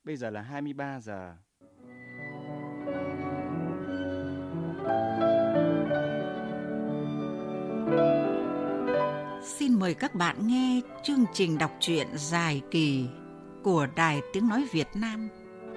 Bây giờ là 23 giờ. Xin mời các bạn nghe chương trình đọc truyện dài kỳ của Đài Tiếng Nói Việt Nam.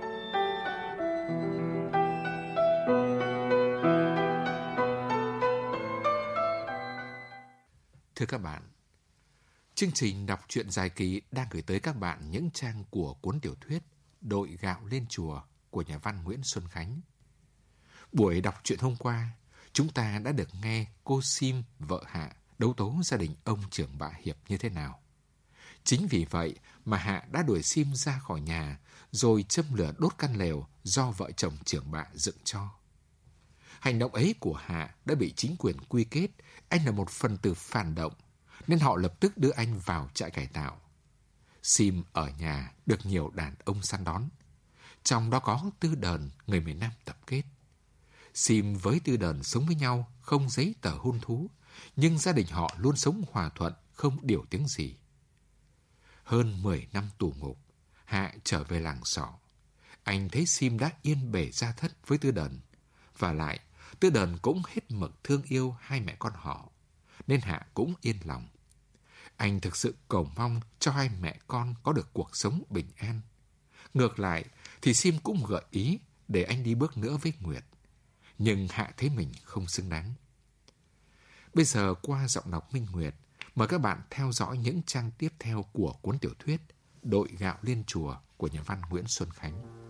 Thưa các bạn, chương trình đọc truyện dài kỳ đang gửi tới các bạn những trang của cuốn tiểu thuyết Đội gạo lên chùa của nhà văn Nguyễn Xuân Khánh. Buổi đọc truyện hôm qua, chúng ta đã được nghe cô Sim, vợ Hạ, đấu tố gia đình ông trưởng bạ Hiệp như thế nào. Chính vì vậy mà Hạ đã đuổi Sim ra khỏi nhà, rồi châm lửa đốt căn lều do vợ chồng trưởng bạ dựng cho. Hành động ấy của Hạ đã bị chính quyền quy kết anh là một phần tử phản động, nên họ lập tức đưa anh vào trại cải tạo. Sim ở nhà được nhiều đàn ông săn đón, trong đó có Tư Đờn, người miền Nam tập kết. Sim với Tư Đờn sống với nhau không giấy tờ hôn thú, nhưng gia đình họ luôn sống hòa thuận, không điều tiếng gì. Hơn 10 năm tù ngục, Hạ trở về làng Sọ. Anh thấy Sim đã yên bề gia thất với Tư Đờn, và lại Tư Đờn cũng hết mực thương yêu hai mẹ con họ, nên Hạ cũng yên lòng. Anh thực sự cầu mong cho hai mẹ con có được cuộc sống bình an. Ngược lại thì Sim cũng gợi ý để anh đi bước nữa với Nguyệt, nhưng Hạ thấy mình không xứng đáng. Bây giờ qua giọng đọc Minh Nguyệt, mời các bạn theo dõi những trang tiếp theo của cuốn tiểu thuyết Đội gạo lên chùa của nhà văn Nguyễn Xuân Khánh.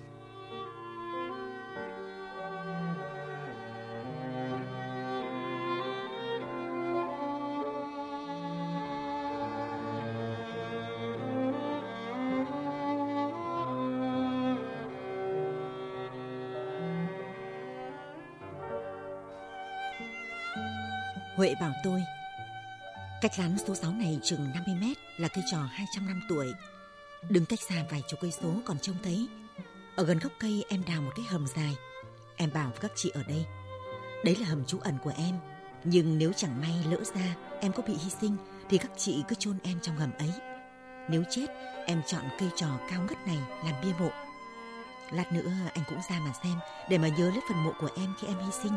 Huệ bảo tôi, cách lán số 6 này chừng 50 mét là cây trò 200 năm tuổi. Đứng cách xa vài chục cây số còn trông thấy. Ở gần gốc cây em đào một cái hầm dài. Em bảo với các chị ở đây, đấy là hầm trú ẩn của em. Nhưng nếu chẳng may lỡ ra em có bị hy sinh thì các chị cứ chôn em trong hầm ấy. Nếu chết, em chọn cây trò cao ngất này làm bia mộ. Lát nữa anh cũng ra mà xem, để mà nhớ lấy phần mộ của em khi em hy sinh.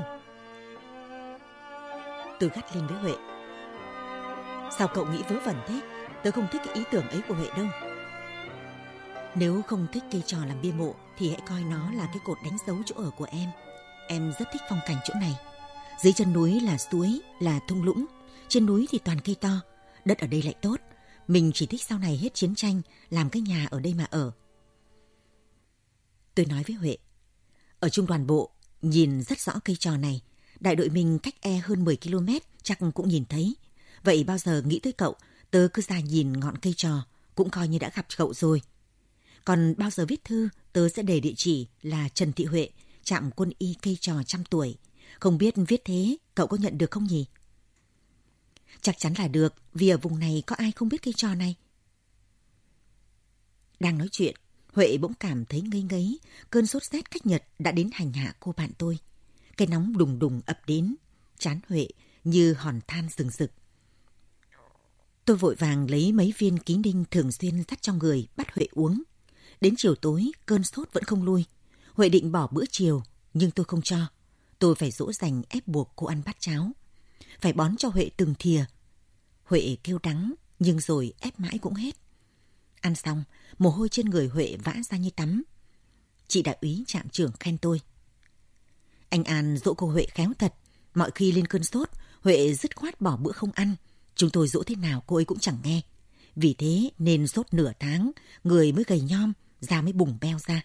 Tôi gắt lên với Huệ, sao cậu nghĩ vớ vẩn thế? Tớ không thích cái ý tưởng ấy của Huệ đâu. Nếu không thích cây trò làm bia mộ thì hãy coi nó là cái cột đánh dấu chỗ ở của em. Em rất thích phong cảnh chỗ này. Dưới chân núi là suối, là thung lũng. Trên núi thì toàn cây to. Đất ở đây lại tốt. Mình chỉ thích sau này hết chiến tranh làm cái nhà ở đây mà ở. Tôi nói với Huệ, ở trung đoàn bộ nhìn rất rõ cây trò này. Đại đội mình cách hơn 10 km chắc cũng nhìn thấy. Vậy bao giờ nghĩ tới cậu, tớ cứ ra nhìn ngọn cây trò, cũng coi như đã gặp cậu rồi. Còn bao giờ viết thư, tớ sẽ để địa chỉ là Trần Thị Huệ, trạm quân y cây trò 100 tuổi. Không biết viết thế, cậu có nhận được không nhỉ? Chắc chắn là được, vì ở vùng này có ai không biết cây trò này. Đang nói chuyện, Huệ bỗng cảm thấy ngây ngấy, cơn sốt rét cách Nhật đã đến hành hạ cô bạn tôi. Cái nóng đùng đùng ập đến, trán Huệ như hòn than rừng rực. Tôi vội vàng lấy mấy viên ký ninh thường xuyên dắt trong người bắt Huệ uống. Đến chiều tối, cơn sốt vẫn không lui. Huệ định bỏ bữa chiều, nhưng tôi không cho. Tôi phải dỗ dành ép buộc cô ăn bát cháo. Phải bón cho Huệ từng thìa. Huệ kêu đắng, nhưng rồi ép mãi cũng hết. Ăn xong, mồ hôi trên người Huệ vã ra như tắm. Chị đại úy trạm trưởng khen tôi. Anh An dỗ cô Huệ khéo thật. Mọi khi lên cơn sốt, Huệ dứt khoát bỏ bữa không ăn. Chúng tôi dỗ thế nào cô ấy cũng chẳng nghe. Vì thế nên sốt nửa tháng, người mới gầy nhom, da mới bùng beo ra.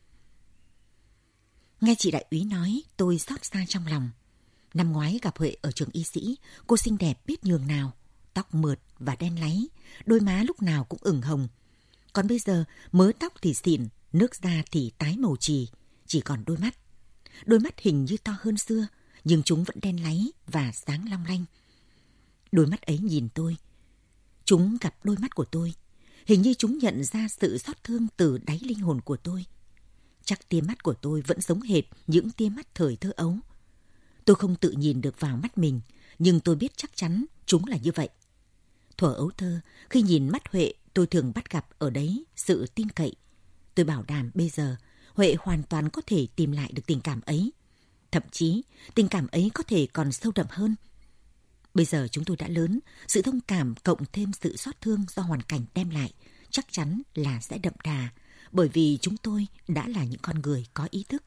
Nghe chị đại úy nói, tôi xót xa trong lòng. Năm ngoái gặp Huệ ở trường y sĩ, cô xinh đẹp biết nhường nào. Tóc mượt và đen láy, đôi má lúc nào cũng ửng hồng. Còn bây giờ, mớ tóc thì xịn, nước da thì tái màu chì, chỉ còn đôi mắt. Đôi mắt hình như to hơn xưa, nhưng chúng vẫn đen láy và sáng long lanh. Đôi mắt ấy nhìn tôi. Chúng gặp đôi mắt của tôi. Hình như chúng nhận ra sự xót thương từ đáy linh hồn của tôi. Chắc tia mắt của tôi vẫn giống hệt những tia mắt thời thơ ấu. Tôi không tự nhìn được vào mắt mình, nhưng tôi biết chắc chắn chúng là như vậy. Thuở ấu thơ, khi nhìn mắt Huệ, tôi thường bắt gặp ở đấy sự tin cậy. Tôi bảo đảm bây giờ Huệ hoàn toàn có thể tìm lại được tình cảm ấy. Thậm chí, tình cảm ấy có thể còn sâu đậm hơn. Bây giờ chúng tôi đã lớn, sự thông cảm cộng thêm sự xót thương do hoàn cảnh đem lại chắc chắn là sẽ đậm đà, bởi vì chúng tôi đã là những con người có ý thức.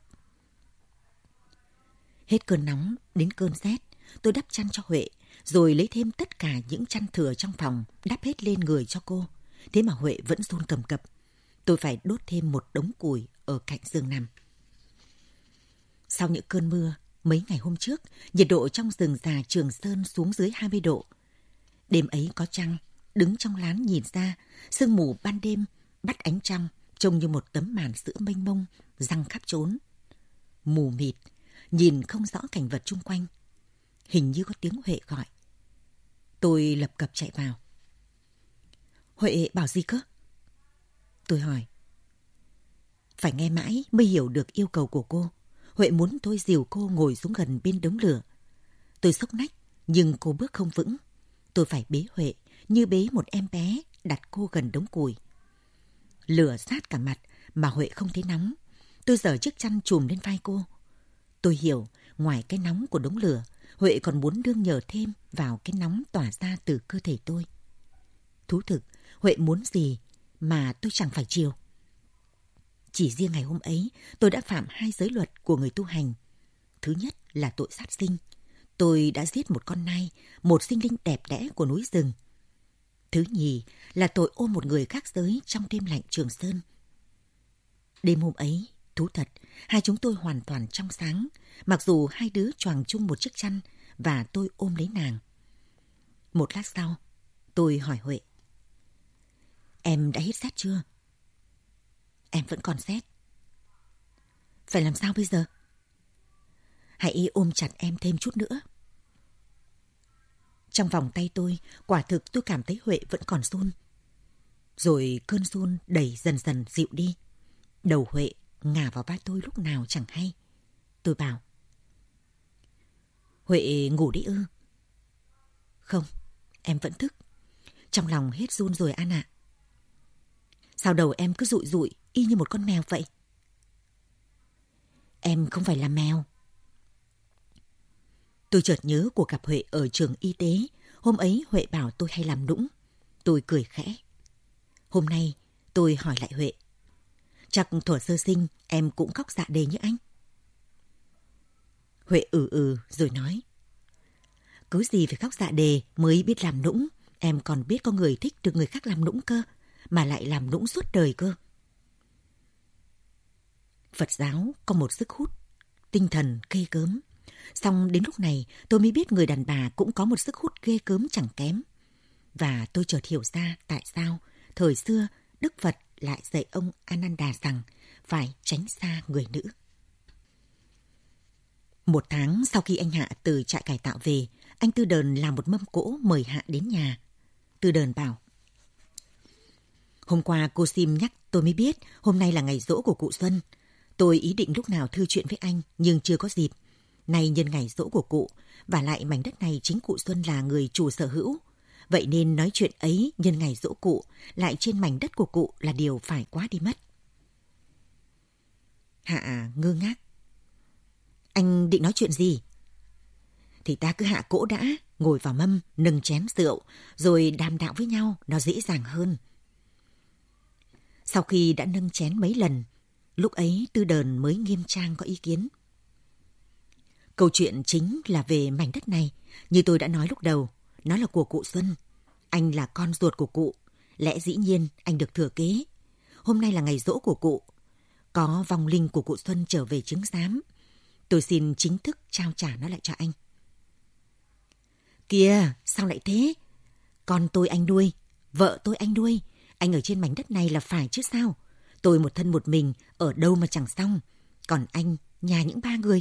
Hết cơn nóng đến cơn rét, tôi đắp chăn cho Huệ, rồi lấy thêm tất cả những chăn thừa trong phòng đắp hết lên người cho cô. Thế mà Huệ vẫn run cầm cập. Tôi phải đốt thêm một đống củi ở cạnh giường nằm. Sau những cơn mưa, mấy ngày hôm trước, nhiệt độ trong rừng già Trường Sơn xuống dưới 20 độ. Đêm ấy có trăng, đứng trong lán nhìn ra, sương mù ban đêm bắt ánh trăng trông như một tấm màn sữa mênh mông giăng khắp trốn. Mù mịt, nhìn không rõ cảnh vật chung quanh. Hình như có tiếng Huệ gọi. Tôi lập cập chạy vào. Huệ bảo gì cơ? Tôi hỏi. Phải nghe mãi mới hiểu được yêu cầu của cô. Huệ muốn tôi dìu cô ngồi xuống gần bên đống lửa. Tôi xốc nách, nhưng cô bước không vững. Tôi phải bế Huệ như bế một em bé, đặt cô gần đống củi. Lửa sát cả mặt mà Huệ không thấy nóng. Tôi giở chiếc chăn trùm lên vai cô. Tôi hiểu, ngoài cái nóng của đống lửa, Huệ còn muốn nương nhờ thêm vào cái nóng tỏa ra từ cơ thể tôi. Thú thực, Huệ muốn gì mà tôi chẳng phải chiều. Chỉ riêng ngày hôm ấy, tôi đã phạm 2 giới luật của người tu hành. Thứ nhất là tội sát sinh. Tôi đã giết một con nai, một sinh linh đẹp đẽ của núi rừng. Thứ nhì là tội ôm một người khác giới trong đêm lạnh Trường Sơn. Đêm hôm ấy, thú thật, hai chúng tôi hoàn toàn trong sáng, mặc dù hai đứa choàng chung một chiếc chăn và tôi ôm lấy nàng. Một lát sau, tôi hỏi Huệ. Em đã hết rét chưa? Em vẫn còn rét. Phải làm sao bây giờ? Hãy ôm chặt em thêm chút nữa. Trong vòng tay tôi, quả thực tôi cảm thấy Huệ vẫn còn run. Rồi cơn run đẩy dần dần dịu đi. Đầu Huệ ngả vào vai tôi lúc nào chẳng hay. Tôi bảo. Huệ ngủ đi ư? Không, em vẫn thức. Trong lòng hết run rồi An ạ. Sao đầu em cứ rụi rụi y như một con mèo vậy? Em không phải là mèo. Tôi chợt nhớ cuộc gặp Huệ ở trường y tế. Hôm ấy Huệ bảo tôi hay làm nũng. Tôi cười khẽ. Hôm nay tôi hỏi lại Huệ. Chắc thuở sơ sinh em cũng khóc dạ đề như anh. Huệ rồi nói. Cứ gì phải khóc dạ đề mới biết làm nũng. Em còn biết có người thích được người khác làm nũng cơ, mà lại làm nũng suốt đời cơ. Phật giáo có một sức hút tinh thần ghê gớm. Xong đến lúc này tôi mới biết người đàn bà cũng có một sức hút ghê gớm chẳng kém. Và tôi chợt hiểu ra tại sao thời xưa Đức Phật lại dạy ông Ananda rằng phải tránh xa người nữ. 1 tháng sau khi anh Hạ từ trại cải tạo về, anh Tư Đờn làm một mâm cỗ mời Hạ đến nhà. Tư Đờn bảo. Hôm qua cô Sim nhắc tôi mới biết hôm nay là ngày giỗ của cụ Xuân. Tôi ý định lúc nào thư chuyện với anh nhưng chưa có dịp. Nay nhân ngày giỗ của cụ, và lại mảnh đất này chính cụ Xuân là người chủ sở hữu. Vậy nên nói chuyện ấy nhân ngày giỗ cụ lại trên mảnh đất của cụ là điều phải quá đi mất. Hạ ngơ ngác. Anh định nói chuyện gì? Thì ta cứ hạ cỗ đã, ngồi vào mâm, nâng chén rượu, rồi đàm đạo với nhau, nó dễ dàng hơn. Sau khi đã nâng chén mấy lần, lúc ấy Tư Đờn mới nghiêm trang có ý kiến. Câu chuyện chính là về mảnh đất này, như tôi đã nói lúc đầu, nó là của cụ Xuân. Anh là con ruột của cụ, lẽ dĩ nhiên anh được thừa kế. Hôm nay là ngày giỗ của cụ, có vong linh của cụ Xuân trở về chứng giám. Tôi xin chính thức trao trả nó lại cho anh. Kìa, sao lại thế? Con tôi anh nuôi, vợ tôi anh nuôi. Anh ở trên mảnh đất này là phải chứ sao? Tôi một thân một mình, ở đâu mà chẳng xong. Còn anh, nhà những 3 người.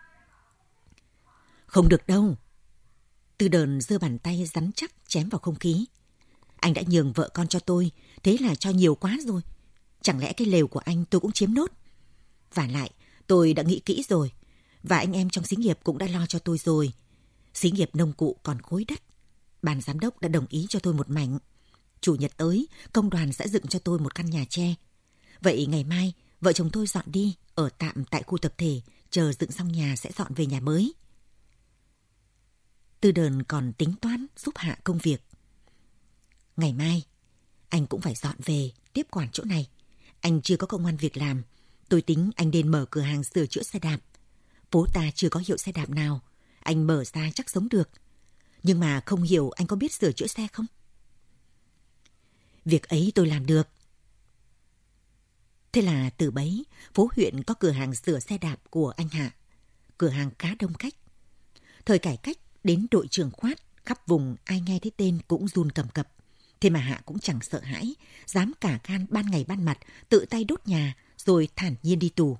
Không được đâu. Tư Đờn giơ bàn tay rắn chắc chém vào không khí. Anh đã nhường vợ con cho tôi, thế là cho nhiều quá rồi. Chẳng lẽ cái lều của anh tôi cũng chiếm nốt? Và lại, tôi đã nghĩ kỹ rồi. Và anh em trong xí nghiệp cũng đã lo cho tôi rồi. Xí nghiệp nông cụ còn khối đất. Ban giám đốc đã đồng ý cho tôi một mảnh. Chủ nhật tới, công đoàn sẽ dựng cho tôi một căn nhà tre. Vậy ngày mai, vợ chồng tôi dọn đi, ở tạm tại khu tập thể, chờ dựng xong nhà sẽ dọn về nhà mới. Tư Đờn còn tính toán giúp Hạ công việc. Ngày mai, anh cũng phải dọn về, tiếp quản chỗ này. Anh chưa có công ăn việc làm. Tôi tính anh nên mở cửa hàng sửa chữa xe đạp. Phố ta chưa có hiệu xe đạp nào. Anh mở ra chắc sống được. Nhưng mà không hiểu anh có biết sửa chữa xe không? Việc ấy tôi làm được. Thế là từ bấy, phố huyện có cửa hàng sửa xe đạp của anh Hạ. Cửa hàng khá đông khách. Thời cải cách đến đội trưởng Khoát, khắp vùng ai nghe thấy tên cũng run cầm cập. Thế mà Hạ cũng chẳng sợ hãi, dám cả gan ban ngày ban mặt, tự tay đốt nhà, rồi thản nhiên đi tù.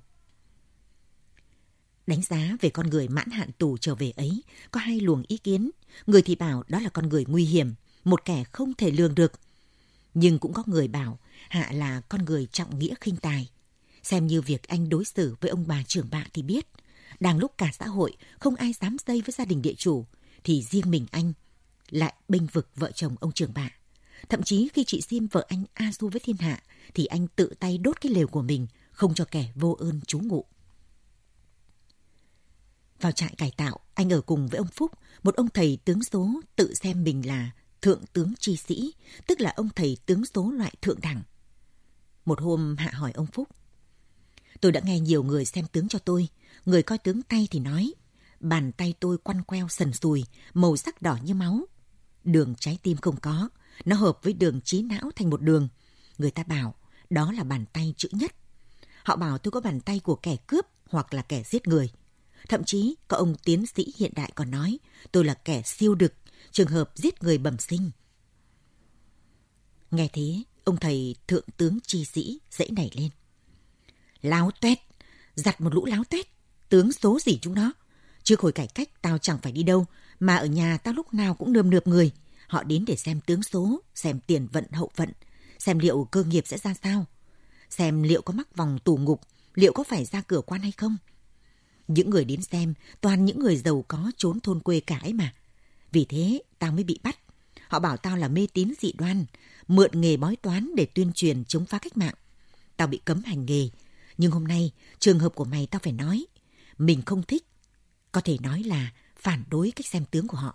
Đánh giá về con người mãn hạn tù trở về ấy, có hai luồng ý kiến. Người thì bảo đó là con người nguy hiểm, một kẻ không thể lường được. Nhưng cũng có người bảo Hạ là con người trọng nghĩa khinh tài. Xem như việc anh đối xử với ông bà trưởng bạ thì biết. Đang lúc cả xã hội không ai dám dây với gia đình địa chủ, thì riêng mình anh lại bênh vực vợ chồng ông trưởng bạ. Thậm chí khi chị Sim vợ anh a du với thiên hạ, thì anh tự tay đốt cái lều của mình, không cho kẻ vô ơn trú ngụ. Vào trại cải tạo, anh ở cùng với ông Phúc, một ông thầy tướng số tự xem mình là thượng tướng chi sĩ, tức là ông thầy tướng số loại thượng đẳng. Một hôm Hạ hỏi ông Phúc: tôi đã nghe nhiều người xem tướng cho tôi, người coi tướng tay thì nói, bàn tay tôi quăn queo sần sùi, màu sắc đỏ như máu. Đường trái tim không có, nó hợp với đường trí não thành một đường. Người ta bảo đó là bàn tay chữ nhất. Họ bảo tôi có bàn tay của kẻ cướp hoặc là kẻ giết người. Thậm chí có ông tiến sĩ hiện đại còn nói tôi là kẻ siêu đực, trường hợp giết người bẩm sinh. Nghe thế, ông thầy thượng tướng chi sĩ dãy nảy lên: láo tuét, giặt một lũ láo tuét, tướng số gì chúng nó. Trước hồi cải cách tao chẳng phải đi đâu, mà ở nhà tao lúc nào cũng nườm nượp người. Họ đến để xem tướng số, xem tiền vận hậu vận, xem liệu cơ nghiệp sẽ ra sao, xem liệu có mắc vòng tù ngục, liệu có phải ra cửa quan hay không. Những người đến xem toàn những người giàu có trốn thôn quê cả ấy mà. Vì thế tao mới bị bắt. Họ bảo tao là mê tín dị đoan, mượn nghề bói toán để tuyên truyền chống phá cách mạng. Tao bị cấm hành nghề. Nhưng hôm nay trường hợp của mày tao phải nói. Mình không thích, có thể nói là phản đối cách xem tướng của họ.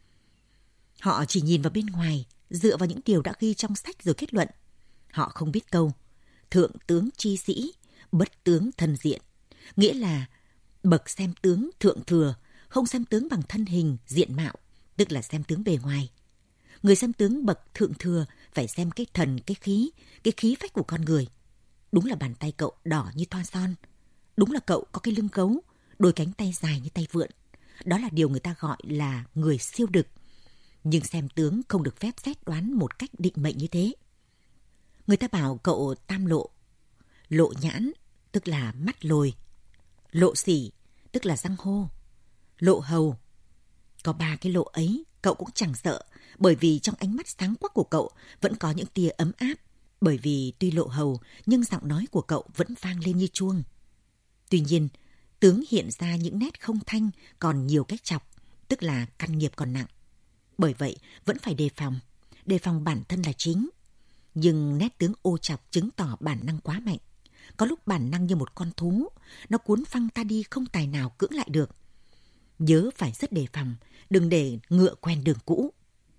Họ chỉ nhìn vào bên ngoài, dựa vào những điều đã ghi trong sách rồi kết luận. Họ không biết câu thượng tướng chi sĩ, bất tướng thân diện. Nghĩa là bậc xem tướng thượng thừa, không xem tướng bằng thân hình, diện mạo, tức là xem tướng bề ngoài. Người xem tướng bậc thượng thừa phải xem cái thần, cái khí phách của con người. Đúng là bàn tay cậu đỏ như thoa son. Đúng là cậu có cái lưng gấu, đôi cánh tay dài như tay vượn. Đó là điều người ta gọi là người siêu đực. Nhưng xem tướng không được phép xét đoán một cách định mệnh như thế. Người ta bảo cậu tam lộ. Lộ nhãn, tức là mắt lồi. Lộ sỉ, tức là răng hô. Lộ hầu. Có 3 cái lộ ấy, cậu cũng chẳng sợ, bởi vì trong ánh mắt sáng quắc của cậu vẫn có những tia ấm áp. Bởi vì tuy lộ hầu, nhưng giọng nói của cậu vẫn vang lên như chuông. Tuy nhiên, tướng hiện ra những nét không thanh còn nhiều cách chọc, tức là căn nghiệp còn nặng. Bởi vậy, vẫn phải đề phòng bản thân là chính. Nhưng nét tướng ô chọc chứng tỏ bản năng quá mạnh. Có lúc bản năng như một con thú, nó cuốn phăng ta đi không tài nào cưỡng lại được. Nhớ phải rất đề phòng, đừng để ngựa quen đường cũ.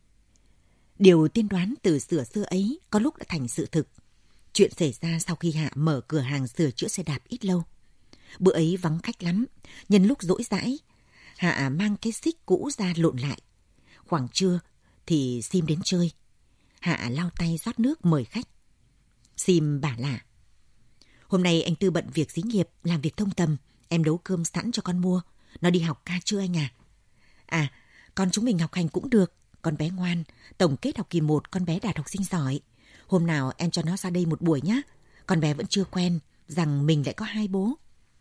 Điều tiên đoán từ xưa ấy có lúc đã thành sự thực. Chuyện xảy ra sau khi Hạ mở cửa hàng sửa chữa xe đạp ít lâu. Bữa ấy vắng khách lắm, nhân lúc rỗi rãi, Hạ mang cái xích cũ ra lộn lại. Khoảng trưa thì Sim đến chơi. Hạ lau tay rót nước mời khách. Sim bảo là: hôm nay anh Tư bận việc xí nghiệp, làm việc thông tầm, em nấu cơm sẵn cho con mua. Nó đi học ca chưa anh à? À, con chúng mình học hành cũng được. Con bé ngoan, tổng kết học kỳ 1 con bé đạt học sinh giỏi. Hôm nào em cho nó ra đây một buổi nhé. Con bé vẫn chưa quen rằng mình lại có 2 bố.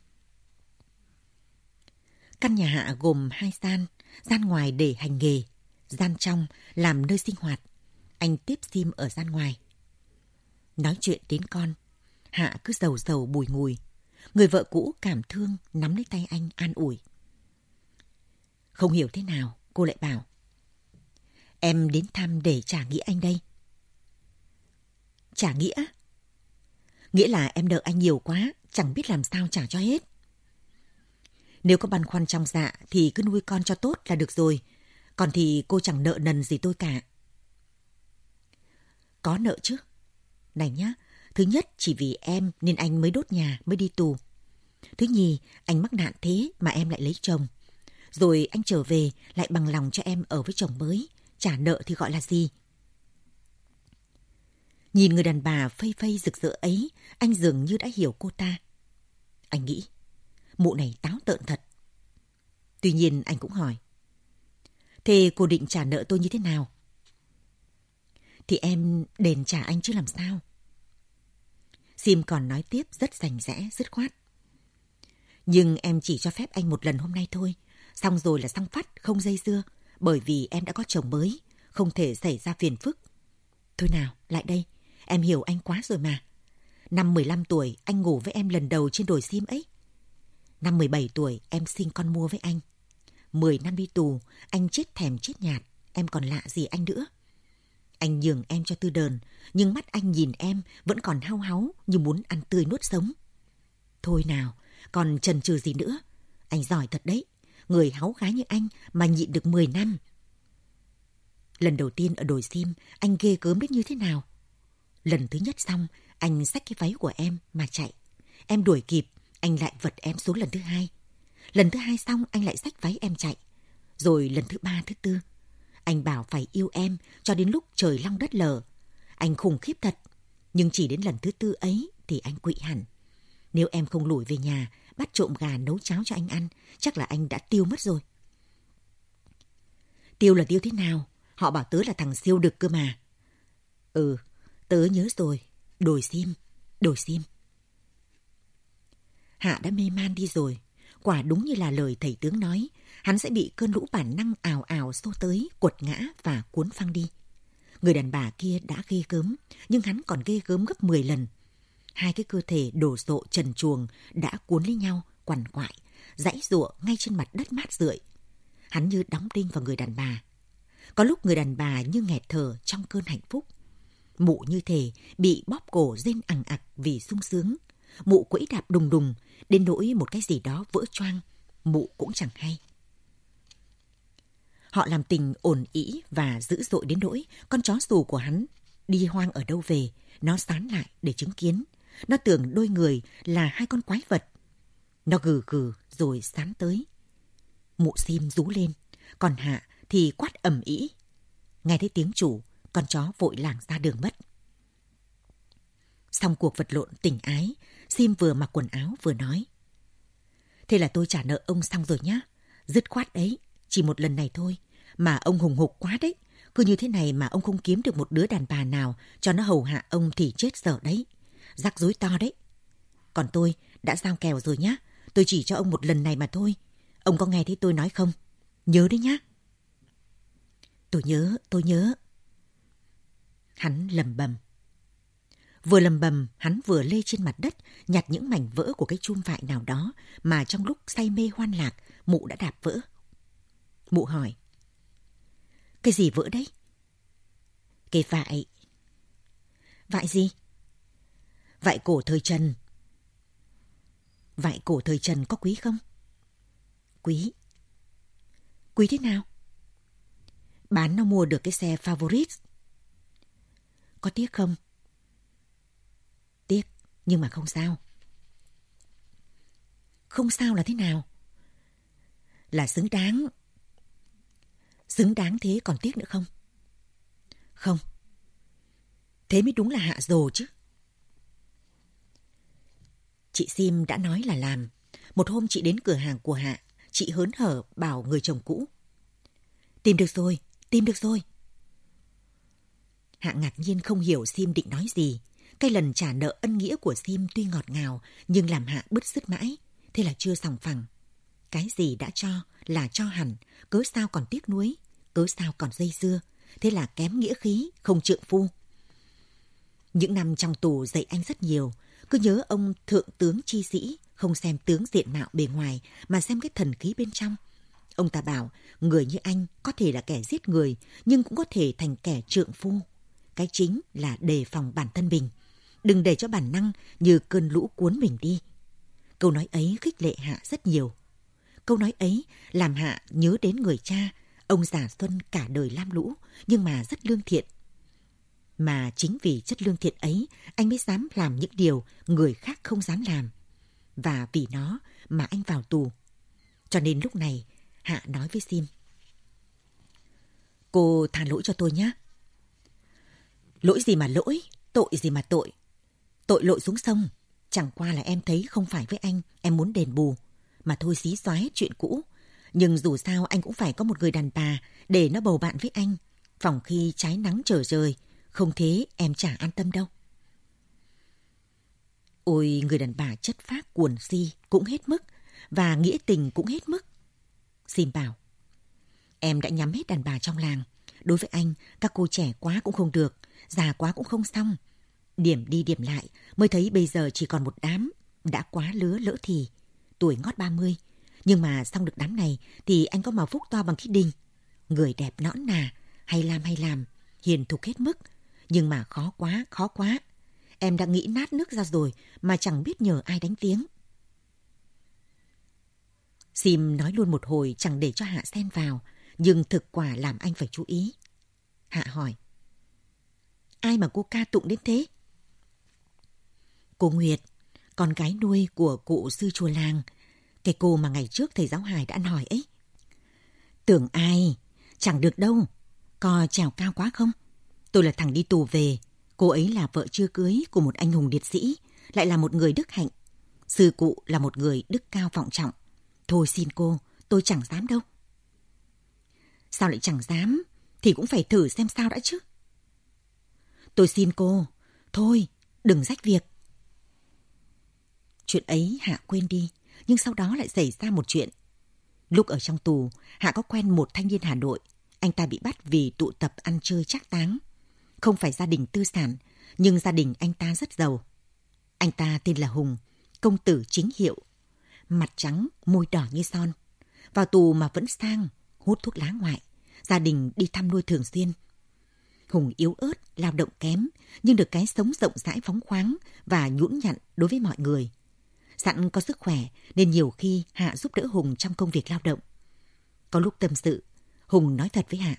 Căn nhà Hạ gồm 2 gian ngoài để hành nghề, gian trong làm nơi sinh hoạt. Anh tiếp Sim ở gian ngoài. Nói chuyện đến con, Hạ cứ rầu bùi ngùi. Người vợ cũ cảm thương nắm lấy tay anh an ủi. Không hiểu thế nào, cô lại bảo: em đến thăm để trả nghĩa anh đây. Trả nghĩa? Nghĩa là em nợ anh nhiều quá, chẳng biết làm sao trả cho hết. Nếu có băn khoăn trong dạ thì cứ nuôi con cho tốt là được rồi. Còn thì cô chẳng nợ nần gì tôi cả. Có nợ chứ. Này nhá, thứ nhất chỉ vì em nên anh mới đốt nhà, mới đi tù. Thứ nhì, anh mắc nạn thế mà em lại lấy chồng. Rồi anh trở về lại bằng lòng cho em ở với chồng mới. Trả nợ thì gọi là gì? Nhìn người đàn bà phây phây rực rỡ ấy, anh dường như đã hiểu cô ta. Anh nghĩ, mụ này táo tợn thật. Tuy nhiên anh cũng hỏi, thế cô định trả nợ tôi như thế nào? Thì em đền trả anh chứ làm sao. Sim còn nói tiếp rất rành rẽ, dứt khoát. Nhưng em chỉ cho phép anh một lần hôm nay thôi. Xong rồi là xong phắt, không dây dưa. Bởi vì em đã có chồng mới, không thể xảy ra phiền phức. Thôi nào, lại đây. Em hiểu anh quá rồi mà. Năm 15 tuổi, anh ngủ với em lần đầu trên đồi Sim ấy. Năm 17 tuổi, em sinh con mua với anh. 10 năm đi tù, anh chết thèm chết nhạt. Em còn lạ gì anh nữa. Anh nhường em cho Tư Đờn, nhưng mắt anh nhìn em vẫn còn hau háu như muốn ăn tươi nuốt sống. Thôi nào, còn chần chừ gì nữa. Anh giỏi thật đấy. Người háu gái như anh mà nhịn được 10 năm. Lần đầu tiên ở đồi Sim, anh ghê gớm đến như thế nào. Lần thứ nhất xong, anh xách cái váy của em mà chạy. Em đuổi kịp, anh lại vật em xuống lần thứ hai. Lần thứ hai xong, anh lại xách váy em chạy. Rồi lần thứ ba, thứ tư. Anh bảo phải yêu em cho đến lúc trời long đất lở. Anh khủng khiếp thật. Nhưng chỉ đến lần thứ tư ấy thì anh quỵ hẳn. Nếu em không lủi về nhà, bắt trộm gà nấu cháo cho anh ăn, chắc là anh đã tiêu mất rồi. Tiêu là tiêu thế nào? Họ bảo tớ là thằng siêu đực cơ mà. Ừ, tớ nhớ rồi. Đồi Sim, đồi Sim. Hạ đã mê man đi rồi. Quả đúng như là lời thầy tướng nói, hắn sẽ bị cơn lũ bản năng ào ào xô tới, quật ngã và cuốn phăng đi. Người đàn bà kia đã ghê gớm, nhưng hắn còn ghê gớm gấp 10 lần. Hai cái cơ thể đổ rộ trần truồng đã cuốn lấy nhau, quằn quại, giãy giụa ngay trên mặt đất mát rượi. Hắn như đóng đinh vào người đàn bà. Có lúc người đàn bà như nghẹt thở trong cơn hạnh phúc. Mụ như thể bị bóp cổ rên ằng ặc vì sung sướng. Mụ quẫy đạp đùng đùng, đến nỗi một cái gì đó vỡ choang, mụ cũng chẳng hay. Họ làm tình ổn ĩ và dữ dội đến nỗi con chó xù của hắn đi hoang ở đâu về, nó sán lại để chứng kiến. Nó tưởng đôi người là hai con quái vật. Nó gừ gừ rồi sán tới. Mụ Sim rú lên, còn Hạ thì quát ầm ĩ. Nghe thấy tiếng chủ, con chó vội lảng ra đường mất. Xong cuộc vật lộn tình ái, Sim vừa mặc quần áo vừa nói. Thế là tôi trả nợ ông xong rồi nhá. Dứt khoát đấy, chỉ một lần này thôi. Mà ông hùng hục quá đấy. Cứ như thế này mà ông không kiếm được một đứa đàn bà nào cho nó hầu hạ ông thì chết dở đấy. Rắc rối to đấy. Còn tôi đã giao kèo rồi nhá. Tôi chỉ cho ông một lần này mà thôi. Ông có nghe thấy tôi nói không? Nhớ đấy nhá. Tôi nhớ. Hắn lầm bầm. Vừa lầm bầm, hắn vừa lê trên mặt đất, nhặt những mảnh vỡ của cái chum vại nào đó mà trong lúc say mê hoan lạc, mụ đã đạp vỡ. Mụ hỏi. Cái gì vỡ đấy? Cái vại. Vại gì? Vại cổ thời Trần. Vại cổ thời Trần có quý không? Quý. Quý thế nào? Bán nó mua được cái xe Favorite. Có tiếc không? Tiếc, nhưng mà không sao. Không sao là thế nào? Là xứng đáng. Xứng đáng thế còn tiếc nữa không? Không. Thế mới đúng là hạ rồ chứ. Chị Sim đã nói là làm. Một hôm chị đến cửa hàng của Hạ, chị hớn hở bảo người chồng cũ. Tìm được rồi. Hạ ngạc nhiên không hiểu Sim định nói gì. Cái lần trả nợ ân nghĩa của Sim tuy ngọt ngào, nhưng làm Hạ bứt rứt mãi. Thế là chưa sòng phẳng. Cái gì đã cho là cho hẳn, cớ sao còn tiếc nuối, cớ sao còn dây dưa. Thế là kém nghĩa khí, không trượng phu. Những năm trong tù dạy anh rất nhiều. Cứ nhớ ông thượng tướng chi sĩ, không xem tướng diện mạo bề ngoài, mà xem cái thần khí bên trong. Ông ta bảo, người như anh có thể là kẻ giết người, nhưng cũng có thể thành kẻ trượng phu. Cái chính là đề phòng bản thân mình. đừng để cho bản năng như cơn lũ cuốn mình đi. Câu nói ấy khích lệ Hạ rất nhiều. Câu nói ấy làm Hạ nhớ đến người cha, ông già Xuân cả đời lam lũ nhưng mà rất lương thiện. Mà chính vì chất lương thiện ấy, anh mới dám làm những điều người khác không dám làm. Và vì nó mà anh vào tù. Cho nên lúc này, Hạ nói với Sim: "Cô tha lỗi cho tôi nhé." "Lỗi gì mà lỗi, tội gì mà tội. Tội lội xuống sông, chẳng qua là em thấy không phải với anh, em muốn đền bù. Mà thôi xí xoái chuyện cũ. Nhưng dù sao anh cũng phải có một người đàn bà để nó bầu bạn với anh. Phòng khi trái nắng trở trời, không thế em chả an tâm đâu." Ôi, người đàn bà chất phác cuồng si cũng hết mức, và nghĩa tình cũng hết mức. Sim bảo: "Em đã nhắm hết đàn bà trong làng. Đối với anh, các cô trẻ quá cũng không được, già quá cũng không xong. Điểm đi điểm lại mới thấy bây giờ chỉ còn một đám, đã quá lứa lỡ thì, tuổi ngót 30. Nhưng mà xong được đám này thì anh có màu phúc to bằng cái đình. Người đẹp nõn nà, hay làm, hiền thục hết mức. Nhưng mà khó quá. Em đã nghĩ nát nước ra rồi mà chẳng biết nhờ ai đánh tiếng." Sim nói luôn một hồi chẳng để cho Hạ xen vào, nhưng thực quả làm anh phải chú ý. Hạ hỏi: "Ai mà cô ca tụng đến thế?" "Cô Nguyệt, con gái nuôi của cụ sư chùa làng, cái cô mà ngày trước thầy giáo Hải đã ăn hỏi ấy." "Tưởng ai, chẳng được đâu, có trèo cao quá không? Tôi là thằng đi tù về, cô ấy là vợ chưa cưới của một anh hùng liệt sĩ, lại là một người đức hạnh. Sư cụ là một người đức cao vọng trọng. Thôi xin cô, tôi chẳng dám đâu." "Sao lại chẳng dám? Thì cũng phải thử xem sao đã chứ." "Tôi xin cô, thôi, đừng rách việc." Chuyện ấy Hạ quên đi, nhưng sau đó lại xảy ra một chuyện. Lúc ở trong tù, Hạ có quen một thanh niên Hà Nội. Anh ta bị bắt vì tụ tập ăn chơi trác táng. Không phải gia đình tư sản, nhưng gia đình anh ta rất giàu. Anh ta tên là Hùng, công tử chính hiệu. Mặt trắng, môi đỏ như son. Vào tù mà vẫn sang, hút thuốc lá ngoại. Gia đình đi thăm nuôi thường xuyên. Hùng yếu ớt, lao động kém, nhưng được cái sống rộng rãi phóng khoáng và nhũn nhặn đối với mọi người. Sẵn có sức khỏe nên nhiều khi Hạ giúp đỡ Hùng trong công việc lao động. Có lúc tâm sự, Hùng nói thật với Hạ: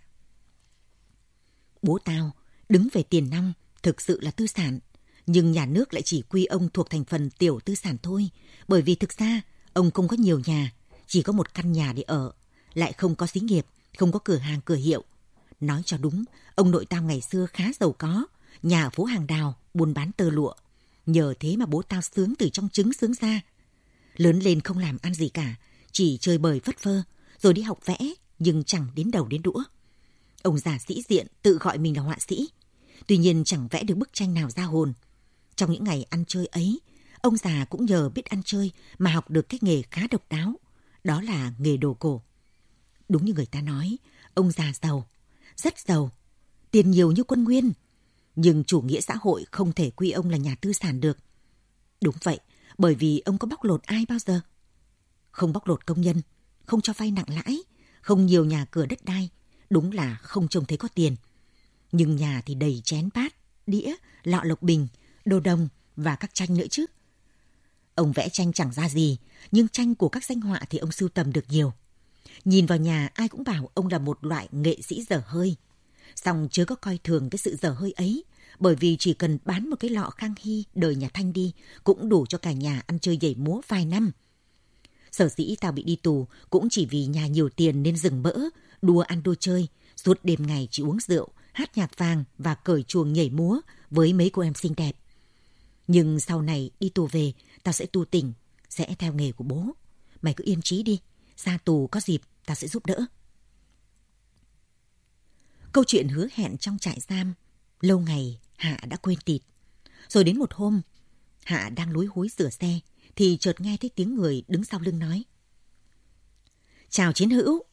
"Bố tao đứng về tiền nong thực sự là tư sản, nhưng nhà nước lại chỉ quy ông thuộc thành phần tiểu tư sản thôi, bởi vì thực ra ông không có nhiều nhà, chỉ có một căn nhà để ở, lại không có xí nghiệp, không có cửa hàng cửa hiệu. Nói cho đúng, ông nội tao ngày xưa khá giàu có, nhà ở phố Hàng Đào, buôn bán tơ lụa. Nhờ thế mà bố tao sướng từ trong trứng sướng ra. Lớn lên không làm ăn gì cả, chỉ chơi bời phất phơ, rồi đi học vẽ, nhưng chẳng đến đầu đến đũa. Ông già sĩ diện tự gọi mình là họa sĩ, tuy nhiên chẳng vẽ được bức tranh nào ra hồn. Trong những ngày ăn chơi ấy, ông già cũng nhờ biết ăn chơi mà học được cái nghề khá độc đáo, đó là nghề đồ cổ. Đúng như người ta nói, ông già giàu, rất giàu, tiền nhiều như quân Nguyên, nhưng chủ nghĩa xã hội không thể quy ông là nhà tư sản được. Đúng vậy, bởi vì ông có bóc lột ai bao giờ? Không bóc lột công nhân, không cho vay nặng lãi, không nhiều nhà cửa đất đai, đúng là không trông thấy có tiền. Nhưng nhà thì đầy chén bát, đĩa, lọ lộc bình, đồ đồng và các tranh nữa chứ. Ông vẽ tranh chẳng ra gì, nhưng tranh của các danh họa thì ông sưu tầm được nhiều. Nhìn vào nhà ai cũng bảo ông là một loại nghệ sĩ dở hơi. Song chớ có coi thường cái sự dở hơi ấy, bởi vì chỉ cần bán một cái lọ Khang Hy đời nhà Thanh đi cũng đủ cho cả nhà ăn chơi nhảy múa vài năm. Sở dĩ tao bị đi tù cũng chỉ vì nhà nhiều tiền nên rừng mỡ, đua ăn đua chơi, suốt đêm ngày chỉ uống rượu, hát nhạc vàng và cởi chuồng nhảy múa với mấy cô em xinh đẹp. Nhưng sau này đi tù về, tao sẽ tu tỉnh, sẽ theo nghề của bố. Mày cứ yên trí đi, ra tù có dịp tao sẽ giúp đỡ. Câu chuyện hứa hẹn trong trại giam, lâu ngày Hạ đã quên tịt. Rồi đến một hôm, Hạ đang lúi húi rửa xe, thì chợt nghe thấy tiếng người đứng sau lưng nói: "Chào chiến hữu."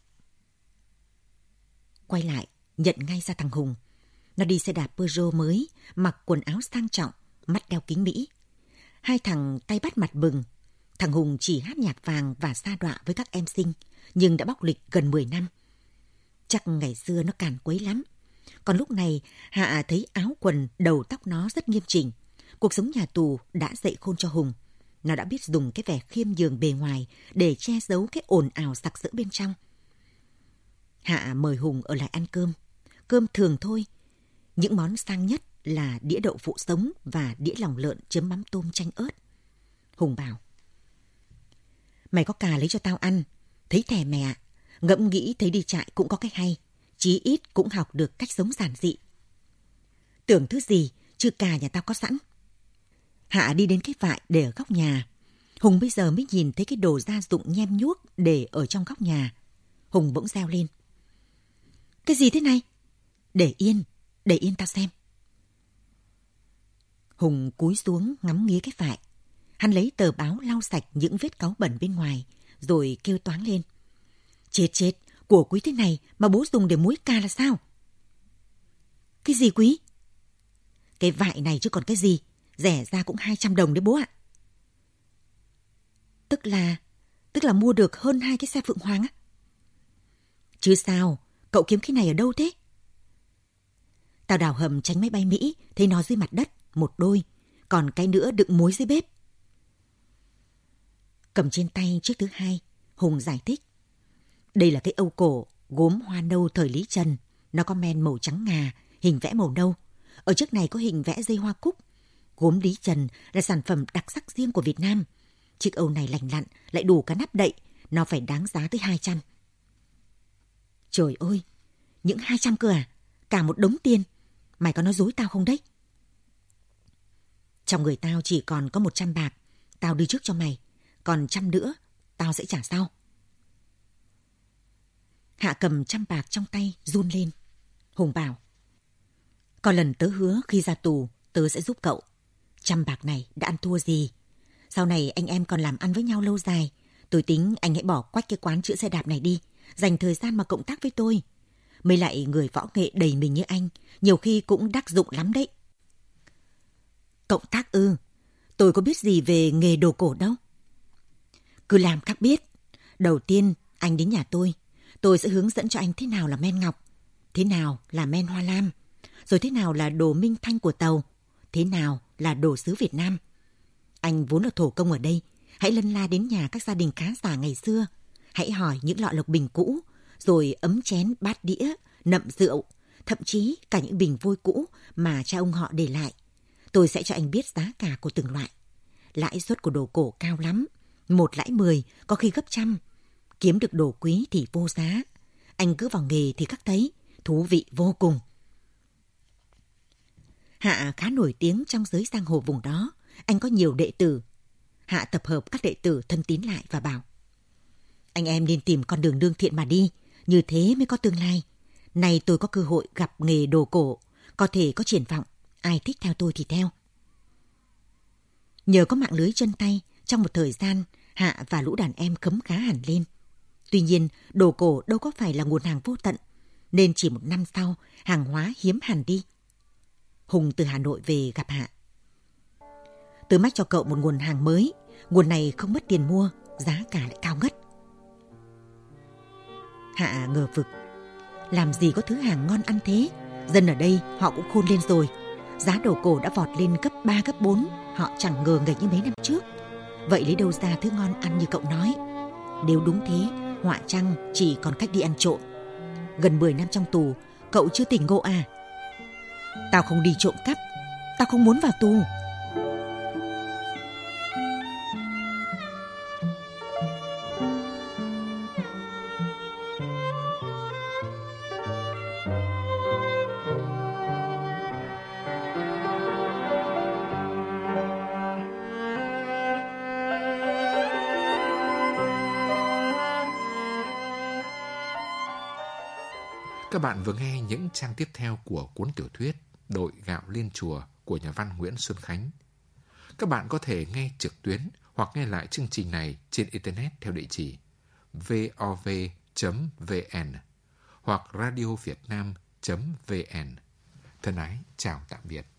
Quay lại, nhận ngay ra thằng Hùng. Nó đi xe đạp Peugeot mới, mặc quần áo sang trọng, mắt đeo kính Mỹ. Hai thằng tay bắt mặt bừng. Thằng Hùng chỉ hát nhạc vàng và sa đọa với các em xinh, nhưng đã bóc lịch gần 10 năm. Chắc ngày xưa nó càn quấy lắm. Còn lúc này, Hạ thấy áo quần, đầu tóc nó rất nghiêm chỉnh. cuộc sống nhà tù đã dạy khôn cho Hùng. Nó đã biết dùng cái vẻ khiêm nhường bề ngoài để che giấu cái ồn ào sặc sỡ bên trong. Hạ mời Hùng ở lại ăn cơm. Cơm thường thôi. Những món sang nhất là đĩa đậu phụ sống và đĩa lòng lợn chấm mắm tôm chanh ớt. Hùng bảo: "Mày có cà lấy cho tao ăn. Thấy thèm mẹ ạ. Ngẫm nghĩ thấy đi trại cũng có cái hay. Chí ít cũng học được cách sống giản dị." "Tưởng thứ gì, chứ cà nhà tao có sẵn." Hạ đi đến cái vại để ở góc nhà. Hùng bây giờ mới nhìn thấy cái đồ gia dụng nhem nhuốc để ở trong góc nhà. Hùng bỗng reo lên: "Cái gì thế này?" Để yên tao xem." Hùng cúi xuống ngắm nghía cái vại. Hắn lấy tờ báo lau sạch những vết cáu bẩn bên ngoài, rồi kêu toáng lên: Chết, của quý thế này mà bố dùng để muối cà là sao?" "Cái gì quý?" "Cái vại này chứ còn cái gì, rẻ ra cũng 200 đồng đấy bố ạ." Tức là mua được hơn 2 cái xe Phượng Hoàng á?" "Chứ sao, cậu kiếm cái này ở đâu thế?" "Tao đào hầm tránh máy bay Mỹ, thấy nó dưới mặt đất, một đôi, còn cái nữa đựng muối dưới bếp." Cầm trên tay chiếc thứ hai, Hùng giải thích: "Đây là cái âu cổ gốm hoa nâu thời Lý Trần, nó có men màu trắng ngà, hình vẽ màu nâu. Ở trước này có hình vẽ dây hoa cúc. Gốm Lý Trần là sản phẩm đặc sắc riêng của Việt Nam. Chiếc âu này lành lặn, lại đủ cả nắp đậy, nó phải đáng giá tới 200. "Trời ơi, những 200 cơ à? Cả một đống tiền. Mày có nói dối tao không đấy?" "Trong người tao chỉ còn có 100 bạc, tao đưa trước cho mày, còn 100 nữa tao sẽ trả sau." Hạ cầm 100 bạc trong tay run lên. Hùng bảo: "Có lần tớ hứa khi ra tù tớ sẽ giúp cậu. 100 bạc này đã ăn thua gì. Sau này anh em còn làm ăn với nhau lâu dài. Tôi tính anh hãy bỏ quách cái quán chữa xe đạp này đi, dành thời gian mà cộng tác với tôi. Mới lại người võ nghệ đầy mình như anh, nhiều khi cũng đắc dụng lắm đấy." "Cộng tác ư? Tôi có biết gì về nghề đồ cổ đâu." "Cứ làm các biết. Đầu tiên anh đến nhà tôi sẽ hướng dẫn cho anh thế nào là men ngọc, thế nào là men hoa lam, rồi thế nào là đồ minh thanh của Tàu, thế nào là đồ sứ Việt Nam. Anh vốn là thổ công ở đây, hãy lân la đến nhà các gia đình khá giả ngày xưa, hãy hỏi những lọ lộc bình cũ, rồi ấm chén bát đĩa, nậm rượu, thậm chí cả những bình vôi cũ mà cha ông họ để lại. Tôi sẽ cho anh biết giá cả của từng loại. Lãi suất của đồ cổ cao lắm, 1 lãi 10, có khi gấp trăm. Kiếm được đồ quý thì vô giá. Anh cứ vào nghề thì các thấy, thú vị vô cùng." Hạ khá nổi tiếng trong giới giang hồ vùng đó. Anh có nhiều đệ tử. Hạ tập hợp các đệ tử thân tín lại và bảo: "Anh em nên tìm con đường lương thiện mà đi, như thế mới có tương lai. Nay tôi có cơ hội gặp nghề đồ cổ, có thể có triển vọng, ai thích theo tôi thì theo." Nhờ có mạng lưới chân tay, trong một thời gian, Hạ và lũ đàn em khấm khá hẳn lên. Tuy nhiên, đồ cổ đâu có phải là nguồn hàng vô tận, nên chỉ 1 năm sau, hàng hóa hiếm hẳn đi. Hùng từ Hà Nội về gặp Hạ. "Tớ mách cho cậu một nguồn hàng mới, nguồn này không mất tiền mua, giá cả lại cao ngất." Hạ ngờ vực. Làm gì có thứ hàng ngon ăn thế? Dân ở đây họ cũng khôn lên rồi. Giá đồ cổ đã vọt lên gấp 3, gấp 4, họ chẳng ngờ nghịch như mấy năm trước. Vậy lấy đâu ra thứ ngon ăn như cậu nói? Nếu đúng thế, họa chăng chỉ còn cách đi ăn trộm. Gần 10 năm trong tù, cậu chưa tỉnh ngộ à? Tao không đi trộm cắp, tao không muốn vào tù. Các bạn vừa nghe những trang tiếp theo của cuốn tiểu thuyết Đội gạo lên chùa của nhà văn Nguyễn Xuân Khánh. Các bạn có thể nghe trực tuyến hoặc nghe lại chương trình này trên Internet theo địa chỉ vov.vn hoặc radiovietnam.vn. Thân ái, chào tạm biệt.